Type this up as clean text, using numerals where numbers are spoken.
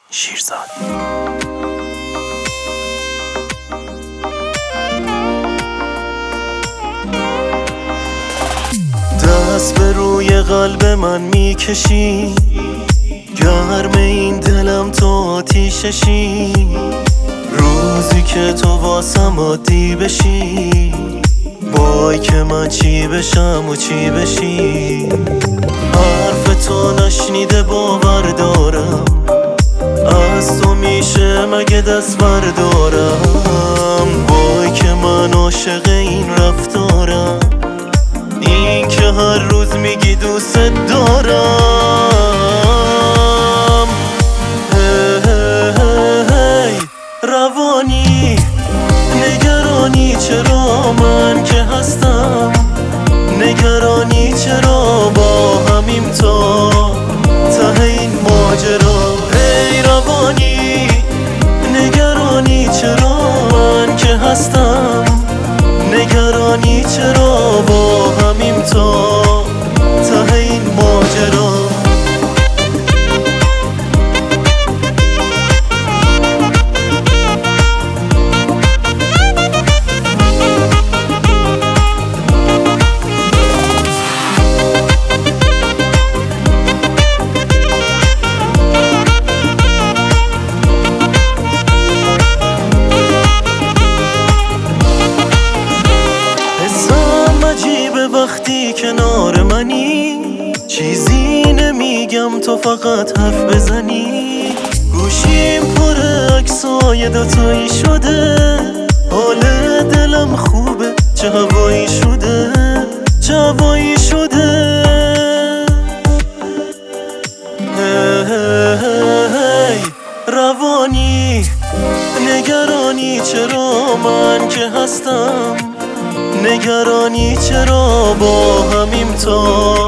شیرزاد. دست به روی قلب من میکشی، گرم این دلم تو آتیششی. روزی که تو واسم عادی بشی، وای که من چی بشم و چی بشی. حرف تو نشنیده باور دارم، از تو میشه مگه دست بردارم. وای که من عاشق این رفتارم، این که هر روز میگی دوست دارم. هی روانی نگرانی چرا من که هستم، نگرانی چرا با همیم تا ته این ماجرا. هی روانی نگرانی چرا من که هستم، نگرانی چرا با همیم تا ته این ماجرا. وقتی کنار منی چیزی نمیگم، تو فقط حرف بزنی. گوشیم پر عکسای دوتایی شده، حال دلم خوبه، چه هوایی شده، چه هوایی شده. هی روانی نگرانی چرا من که هستم، نگرانی چرا با همیم تا